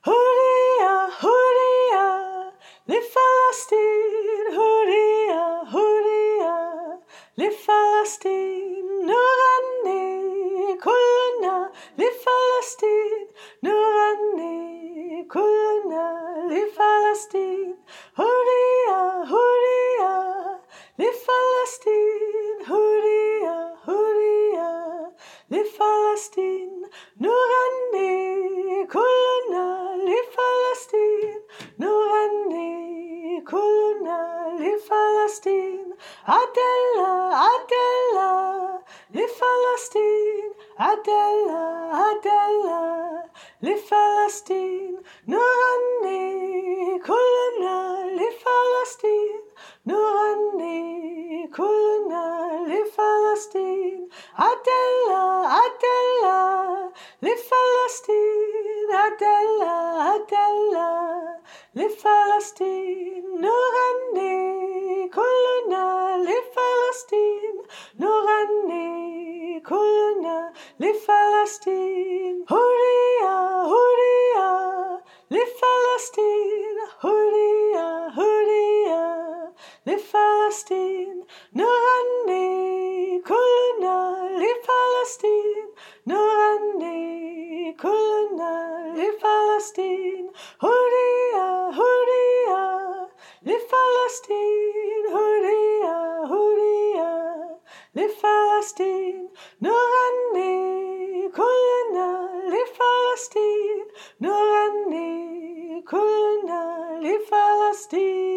Hurria, hurria, لفلسطين. هوريا هوريا لفلسطين. نغني كلنا لفلسطين. نغني كلنا لفلسطين. هوريا هوريا لفلسطين. هوريا هوريا لفلسطين. نغني كلنا لفلسطين. نغني كلنا لفلسطين. عدلا عدلا لفلسطين. عدلا عدلا لفلسطين. نغني كلنا لفلسطين. نغني كلنا لفلسطين. عدلا عدلا لفلسطين. عدلا عدلا لفلسطين. نغني كلنا لفلسطين. نغني كلنا لفلسطين. هوريا هوريا لفلسطين. هوريا هوريا لفلسطين. نغني كلنا لفلسطين. نغني كلنا لفلسطين. هوريا هوريا لفلسطين. هوريا هوريا لفلسطين. نغني كلنا لفلسطين. نغني كلنا لفلسطين.